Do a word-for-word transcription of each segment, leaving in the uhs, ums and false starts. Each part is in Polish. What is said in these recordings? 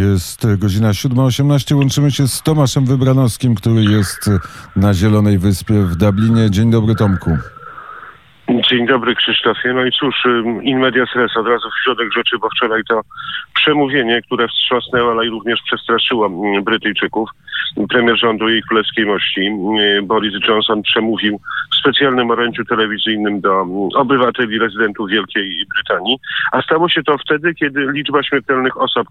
Jest godzina siódma osiemnaście. Łączymy się z Tomaszem Wybranowskim, który jest na Zielonej Wyspie w Dublinie. Dzień dobry, Tomku. Dzień dobry, Krzysztofie. No i cóż, in medias res, od razu w środek rzeczy, bo wczoraj to przemówienie, które wstrząsnęło, ale i również przestraszyło Brytyjczyków. Premier rządu Jej Królewskiej Mości Boris Johnson przemówił w specjalnym orędziu telewizyjnym do obywateli, rezydentów Wielkiej Brytanii, a stało się to wtedy, kiedy liczba śmiertelnych osób,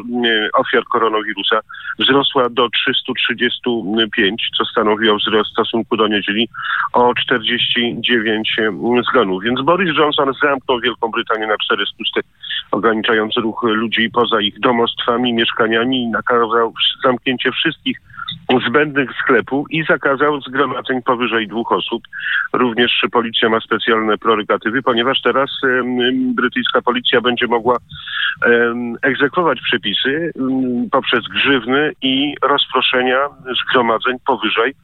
ofiar koronawirusa wzrosła do trzystu trzydziestu pięciu, co stanowiło wzrost w stosunku do niedzieli o czterdzieści dziewięć zgonów. Więc Boris Johnson zamknął Wielką Brytanię na cztery spusty, ograniczając ruch ludzi poza ich domostwami, mieszkaniami i nakazał zamknięcie wszystkich zbędnych sklepów i zakazał zgromadzeń powyżej dwóch osób. Również policja ma specjalne prerogatywy, ponieważ teraz um, brytyjska policja będzie mogła um, egzekwować przepisy um, poprzez grzywny i rozproszenia zgromadzeń powyżej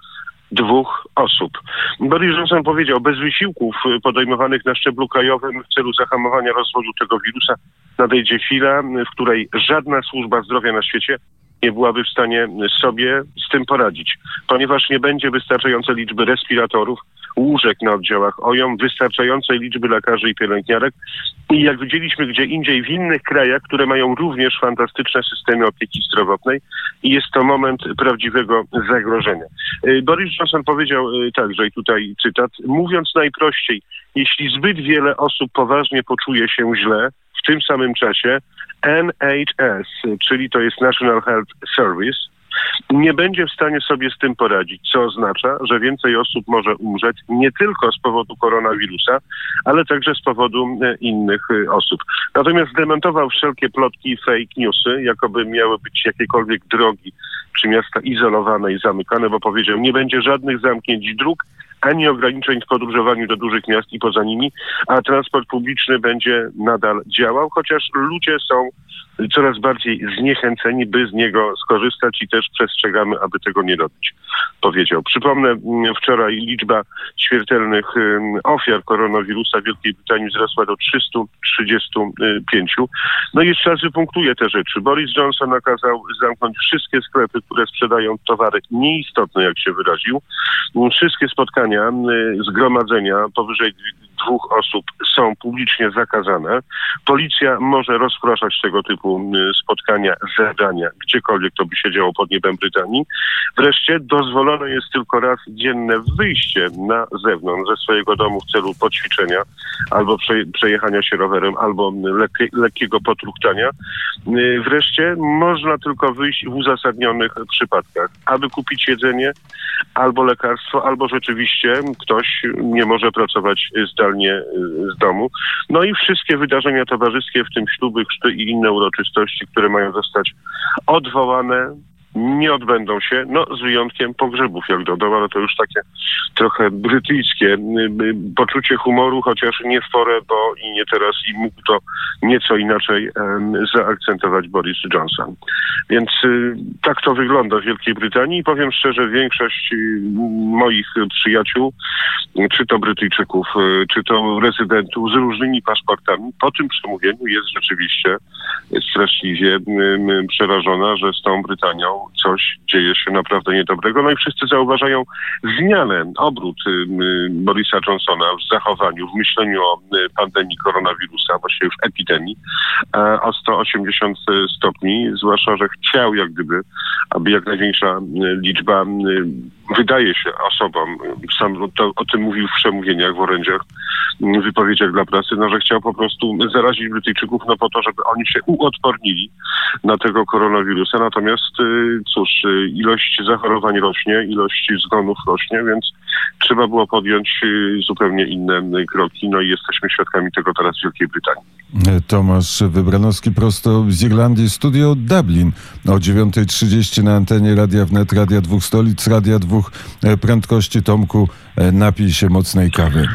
dwóch osób. Boris Johnson powiedział, bez wysiłków podejmowanych na szczeblu krajowym w celu zahamowania rozwoju tego wirusa nadejdzie chwila, w której żadna służba zdrowia na świecie nie byłaby w stanie sobie z tym poradzić, ponieważ nie będzie wystarczającej liczby respiratorów, łóżek na oddziałach O J O M, wystarczającej liczby lekarzy i pielęgniarek. I jak widzieliśmy gdzie indziej w innych krajach, które mają również fantastyczne systemy opieki zdrowotnej, i jest to moment prawdziwego zagrożenia. Boris Johnson powiedział także, i tutaj cytat, mówiąc najprościej, jeśli zbyt wiele osób poważnie poczuje się źle, w tym samym czasie N H S, czyli to jest National Health Service, nie będzie w stanie sobie z tym poradzić, co oznacza, że więcej osób może umrzeć nie tylko z powodu koronawirusa, ale także z powodu innych osób. Natomiast zdementował wszelkie plotki i fake newsy, jakoby miały być jakiekolwiek drogi czy miasta izolowane i zamykane, bo powiedział, nie będzie żadnych zamknięć dróg, ani ograniczeń w podróżowaniu do dużych miast i poza nimi, a transport publiczny będzie nadal działał, chociaż ludzie są coraz bardziej zniechęceni, by z niego skorzystać i też przestrzegamy, aby tego nie robić, powiedział. Przypomnę, wczoraj liczba śmiertelnych ofiar koronawirusa w Wielkiej Brytanii wzrosła do trzystu trzydziestu pięciu. No i jeszcze raz wypunktuję te rzeczy. Boris Johnson nakazał zamknąć wszystkie sklepy, które sprzedają towary nieistotne, jak się wyraził. Wszystkie spotkania, zgromadzenia powyżej dwóch osób są publicznie zakazane. Policja może rozpraszać tego typu spotkania, zebrania, gdziekolwiek to by się działo pod niebem Brytanii. Wreszcie dozwolone jest tylko raz dzienne wyjście na zewnątrz ze swojego domu w celu poćwiczenia albo prze, przejechania się rowerem, albo lekkie, lekkiego potruchtania. Wreszcie można tylko wyjść w uzasadnionych przypadkach, aby kupić jedzenie albo lekarstwo, albo rzeczywiście ktoś nie może pracować zdalnie z domu. No i wszystkie wydarzenia towarzyskie, w tym śluby, chrzty i inne uroczystości, które mają zostać odwołane, nie odbędą się, no z wyjątkiem pogrzebów, jak dodał, ale to już takie trochę brytyjskie poczucie humoru, chociaż nie w porę, bo i nie teraz, i mógł to nieco inaczej um, zaakcentować Boris Johnson. Więc y, tak to wygląda w Wielkiej Brytanii i powiem szczerze, większość y, moich przyjaciół, y, czy to Brytyjczyków, y, czy to rezydentów z różnymi paszportami, po tym przemówieniu jest rzeczywiście straszliwie y, y, przerażona, że z tą Brytanią coś dzieje się naprawdę niedobrego. No i wszyscy zauważają zmianę, obrót y, Borisa Johnsona w zachowaniu, w myśleniu o y, pandemii koronawirusa, właściwie już epidemii, y, o sto osiemdziesiąt stopni, zwłaszcza, że chciał jak gdyby, aby jak największa y, liczba, y, wydaje się osobom, sam to, o tym mówił w przemówieniach, w orędziach, w wypowiedziach dla prasy, no, że chciał po prostu zarazić Brytyjczyków, no po to, żeby oni się uodpornili na tego koronawirusa. Natomiast y, cóż, y, ilość zachorowań rośnie, ilość zgonów rośnie, więc trzeba było podjąć y, zupełnie inne y, kroki. No i jesteśmy świadkami tego teraz w Wielkiej Brytanii. Tomasz Wybranowski prosto z Irlandii, studio Dublin o dziewiąta trzydzieści na antenie Radia Wnet, Radia Dwóch Stolic, Radia Dwóch Prędkości. Tomku, napij się mocnej kawy.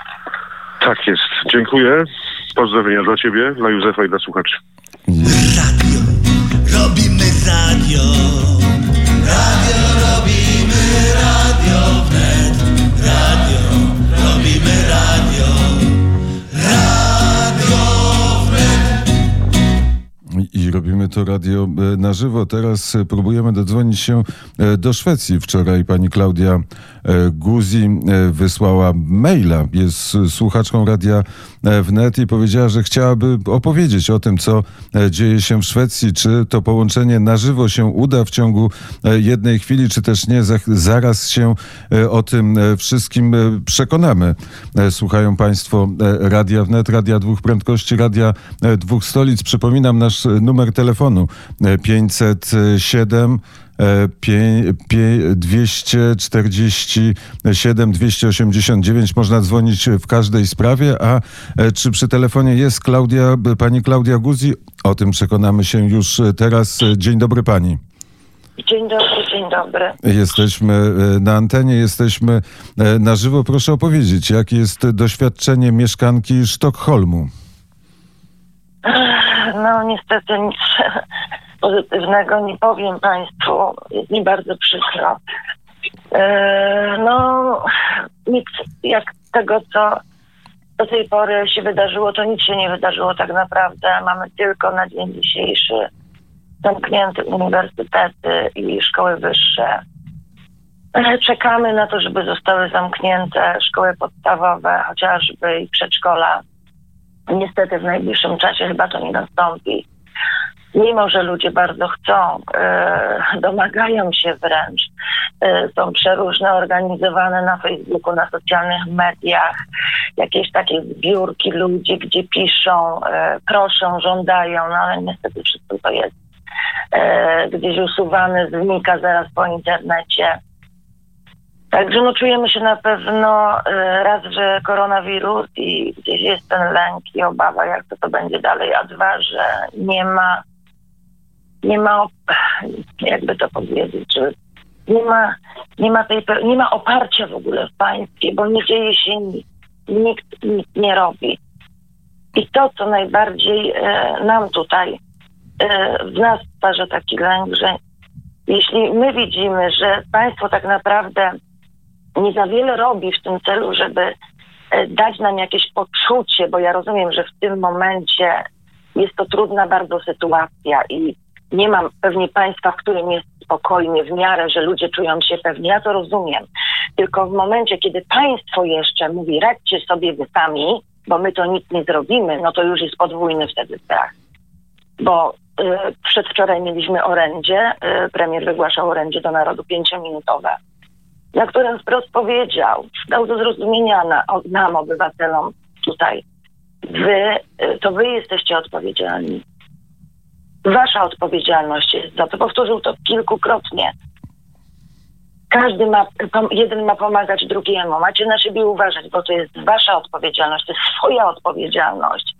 Tak jest. Dziękuję. Pozdrowienia dla ciebie, dla Józefa i dla słuchaczy. Radio, robimy radio. Radio robimy, Radio Wnet. Radio, robimy radio. Radio Wnet. I robimy to to radio na żywo. Teraz próbujemy dodzwonić się do Szwecji. Wczoraj pani Klaudia Guzi wysłała maila. Jest słuchaczką Radia Wnet i powiedziała, że chciałaby opowiedzieć o tym, co dzieje się w Szwecji. Czy to połączenie na żywo się uda w ciągu jednej chwili, czy też nie. Zaraz się o tym wszystkim przekonamy. Słuchają państwo Radia Wnet, Radia Dwóch Prędkości, Radia Dwóch Stolic. Przypominam nasz numer telefonu pięćset siedem dwieście czterdzieści siedem dwieście osiemdziesiąt dziewięć. Można dzwonić w każdej sprawie. A czy przy telefonie jest Klaudia, pani Klaudia Guzi? O tym przekonamy się już teraz. Dzień dobry pani. Dzień dobry, dzień dobry. Jesteśmy na antenie, jesteśmy na żywo. Proszę opowiedzieć, jakie jest doświadczenie mieszkanki Sztokholmu? No niestety nic pozytywnego nie powiem państwu. Jest mi bardzo przykro. No nic jak tego, co do tej pory się wydarzyło, to nic się nie wydarzyło tak naprawdę. Mamy tylko na dzień dzisiejszy zamknięte uniwersytety i szkoły wyższe. Czekamy na to, żeby zostały zamknięte szkoły podstawowe, chociażby i przedszkola. Niestety w najbliższym czasie chyba to nie nastąpi. Mimo że ludzie bardzo chcą, yy, domagają się wręcz, yy, są przeróżne organizowane na Facebooku, na socjalnych mediach, jakieś takie zbiórki ludzi, gdzie piszą, yy, proszą, żądają, no ale niestety wszystko to jest yy, gdzieś usuwane, znika zaraz po internecie. Także no czujemy się na pewno y, raz, że koronawirus i gdzieś jest ten lęk i obawa, jak to, to będzie dalej, a dwa, że nie ma, nie ma, jakby to powiedzieć, że nie ma, nie ma tej, nie ma oparcia w ogóle w państwie, bo nie dzieje się nic, nikt nic nie robi. I to, co najbardziej y, nam tutaj, y, w nas stwarza taki lęk, że jeśli my widzimy, że państwo tak naprawdę nie za wiele robi w tym celu, żeby dać nam jakieś poczucie, bo ja rozumiem, że w tym momencie jest to trudna bardzo sytuacja i nie ma pewnie państwa, w którym jest spokojnie w miarę, że ludzie czują się pewnie. Ja to rozumiem. Tylko w momencie, kiedy państwo jeszcze mówi, radźcie sobie wy sami, bo my to nic nie zrobimy, no to już jest podwójny wtedy strach. Bo y, przedwczoraj mieliśmy orędzie, y, premier wygłaszał orędzie do narodu pięciominutowe, na którym wprost powiedział, dał do zrozumienia na, nam, obywatelom tutaj, wy, to wy jesteście odpowiedzialni. Wasza odpowiedzialność jest za to. Powtórzył to kilkukrotnie. Każdy ma, jeden ma pomagać drugiemu. Macie na siebie uważać, bo to jest wasza odpowiedzialność, to jest swoja odpowiedzialność.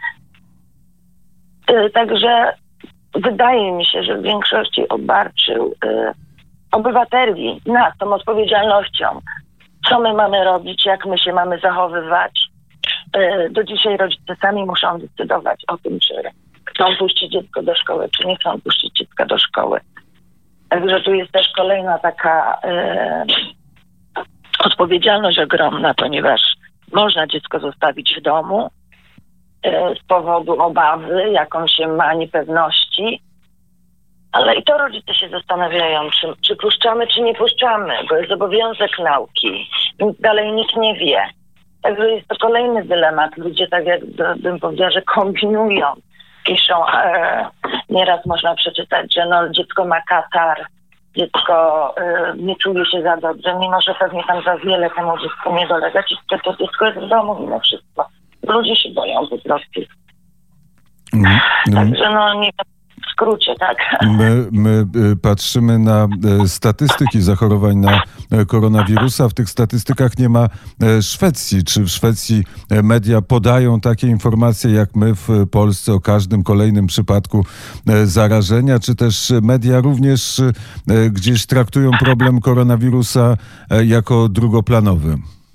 Także wydaje mi się, że w większości obarczył obywateli nas tą odpowiedzialnością, co my mamy robić, jak my się mamy zachowywać. Do dzisiaj rodzice sami muszą decydować o tym, czy chcą puścić dziecko do szkoły, czy nie chcą puścić dziecka do szkoły. Także tu jest też kolejna taka e, odpowiedzialność ogromna, ponieważ można dziecko zostawić w domu e, z powodu obawy, jaką się ma, niepewności. Ale i to rodzice się zastanawiają, czy, czy puszczamy, czy nie puszczamy, bo jest obowiązek nauki. Nic dalej nikt nie wie. Także jest to kolejny dylemat. Ludzie, tak jak bym powiedziała, że kombinują, piszą. E, nieraz można przeczytać, że no, dziecko ma katar, dziecko e, nie czuje się za dobrze, mimo że pewnie tam za wiele temu dziecku nie dolega. To dziecko jest w domu mimo wszystko. Ludzie się boją po prostu. Mm, Także no nie wiem. W skrócie, tak. My, my patrzymy na statystyki zachorowań na koronawirusa. W tych statystykach nie ma Szwecji. Czy w Szwecji media podają takie informacje jak my w Polsce o każdym kolejnym przypadku zarażenia? Czy też media również gdzieś traktują problem koronawirusa jako drugoplanowy?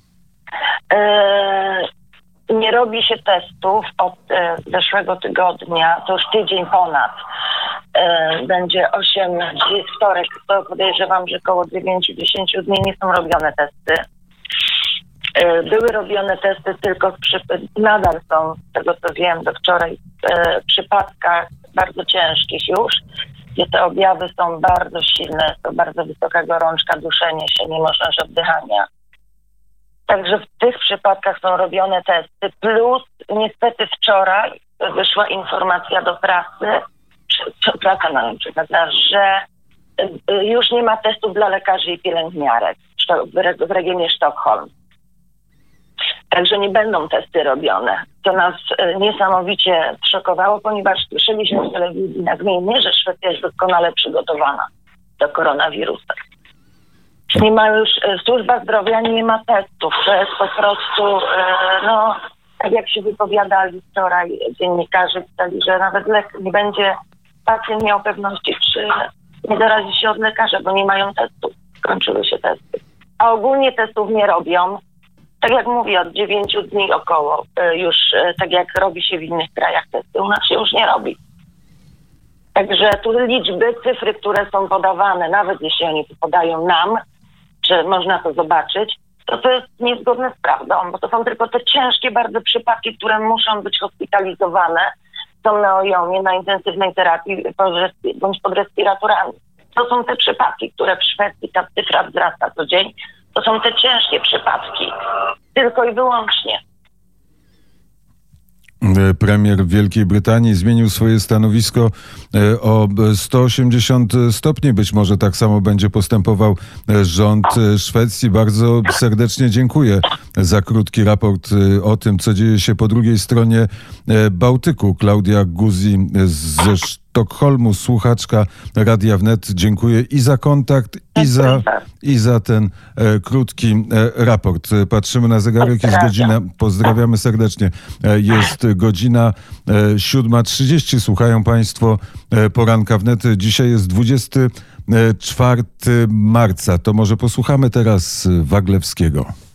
E- Nie robi się testów od e, zeszłego tygodnia, to już tydzień ponad. E, będzie osiem, dziś wtorek, to podejrzewam, że około dziewięć do dziesięciu dni nie są robione testy. Były robione testy tylko w przypadkach, nadal są, z tego co wiem, do wczoraj, w przypadkach bardzo ciężkich już, gdzie te objawy są bardzo silne, to bardzo wysoka gorączka, duszenie się, niemożność oddychania. Także w tych przypadkach są robione testy, plus niestety wczoraj wyszła informacja do prasy, prasa nam przekazała, że już nie ma testów dla lekarzy i pielęgniarek w regionie Sztokholm. Także nie będą testy robione. To nas niesamowicie szokowało, ponieważ słyszeliśmy w telewizji nagminnie, że Szwecja jest doskonale przygotowana do koronawirusa. Nie ma już, służba zdrowia nie ma testów. To jest po prostu, no, tak jak się wypowiadali wczoraj dziennikarze, pisali, że nawet lek nie będzie, pacjent miał pewności, czy nie zarazi się od lekarza, bo nie mają testów. Skończyły się testy. A ogólnie testów nie robią. Tak jak mówię, od dziewięciu dni około już, tak jak robi się w innych krajach testy, u nas się już nie robi. Także tu liczby, cyfry, które są podawane, nawet jeśli oni to podają nam, że można to zobaczyć, to to jest niezgodne z prawdą, bo to są tylko te ciężkie bardzo przypadki, które muszą być hospitalizowane, są na ojomie, na intensywnej terapii bądź pod respiratorami. To są te przypadki, które w Szwecji ta cyfra wzrasta co dzień. To są te ciężkie przypadki. Tylko i wyłącznie. Premier Wielkiej Brytanii zmienił swoje stanowisko o sto osiemdziesiąt stopni. Być może tak samo będzie postępował rząd Szwecji. Bardzo serdecznie dziękuję za krótki raport o tym, co dzieje się po drugiej stronie Bałtyku. Klaudia Guzi ze Sztokholmu, słuchaczka Radia Wnet. Dziękuję i za kontakt, i za, i za ten e, krótki e, raport. Patrzymy na zegarek, jest godzina, pozdrawiamy serdecznie, e, jest godzina e, siódma trzydzieści. Słuchają Państwo e, Poranka Wnet. Dzisiaj jest dwudziestego czwartego marca. To może posłuchamy teraz Waglewskiego.